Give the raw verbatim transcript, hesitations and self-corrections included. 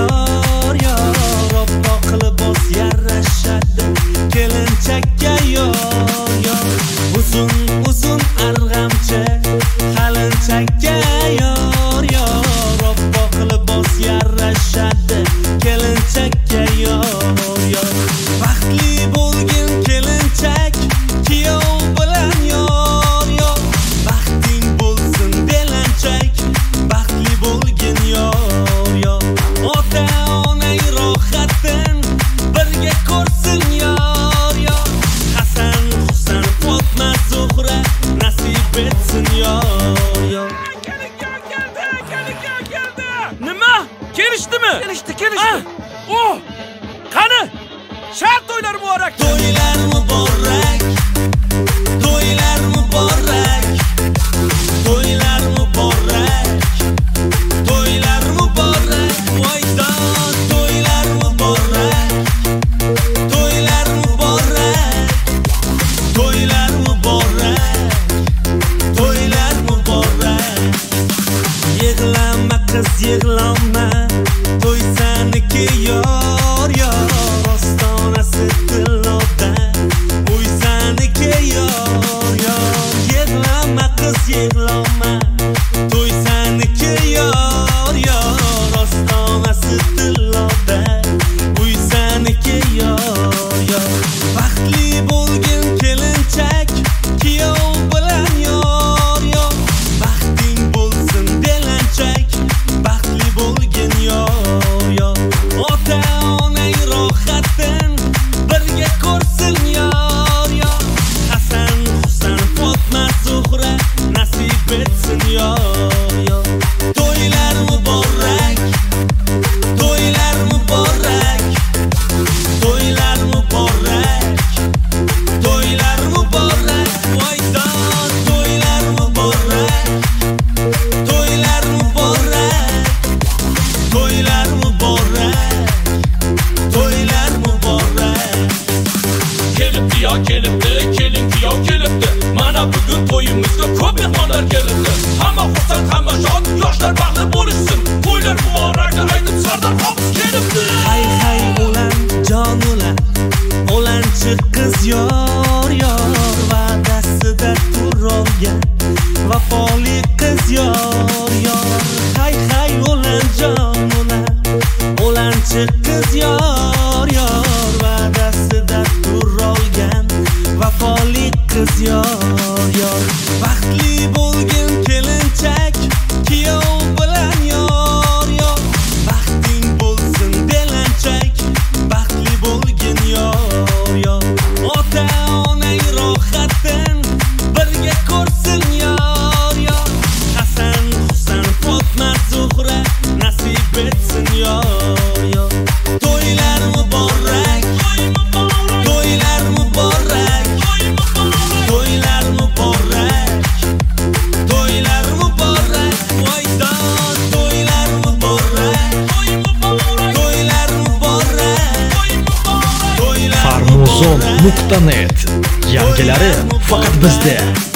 yor yor oppoq libos yarashadi kelinchakka yor yor uzun uzun arg'amchi qalinchakka yor yor oppoq libos yarashadi kelinchakka yor yor baxtli bo'lgin kelinchak kuyov bilan yor yor baxting bo'lsin belanchak baxtli bo'lgin yor yor ota onang rohatin birga ko'rsin yor yor Hasan Husan Fatma Zuhra nasib etsin yor yor Nima? Kelishdimi? Kelishdi, kelishdi. Oh! Qani? Shart to'ylar muborak. To'ylar muborak. To'ylar muborak. To'ylar muborak. To'ylar muborak. Voydon to'ylar muborak. To'ylar muborak. To'ylar muborak. To'ylar muborak. Yig'lama qiz yig'lama. To'y saniki yor yor ostonasi tilloda. Uy saniki yor yor yig'lama qiz yig'lama. To'y saniki yor yor ostonasi tilloda. Uy saniki yor yor baxtli bo'lgin kelinchak kuyov bilan yor yor baxting bo'lsin belanchak baxtli bo'lgin yor yor ota onang rohatin birga ko'rsin yor yor Hasan Husan Fatma Zuhra nasib etsin yor yor to'ylar muborak to'ylar muborak to'ylar muborak to'ylar muborak voydon to'ylar muborak to'ylar muborak to'ylar muborak to'ylar muborak Kelibdi yo kelibdi, kelin kuyov kelibdi. Mana bugun to'yimizga ko'p mehmonlar kelibdi. Hamma xursand, hamma shod, yoshlar baxtli bo'lishsin. To'ylar muborak deb aytib Sardor Hofiz kelibdi. hay hay o'lan jon o'lan o'lanchi qiz yor yor va'dasida turolgan vafoli qiz yor yor hay hay o'lan jon o'lan o'lanchi qiz yor yor va'dasida turolgan vafoli qiz yor yor baxtli bo'lgin kelinchak kuyov bilan yor yor baxting bo'lsin belanchak baxtli bo'lgin yor yor ota onang rohatin birga ko'rsin yor yor Hasan Husan Fatma Zuhra nasib etsin yor yor to'ylar muborak to'ylar muborak to'ylar muborak to'ylar muborak voydon to'ylar muborak to'ylar muborak to'ylar farmuzon nuqta net yangilari faqat bizda.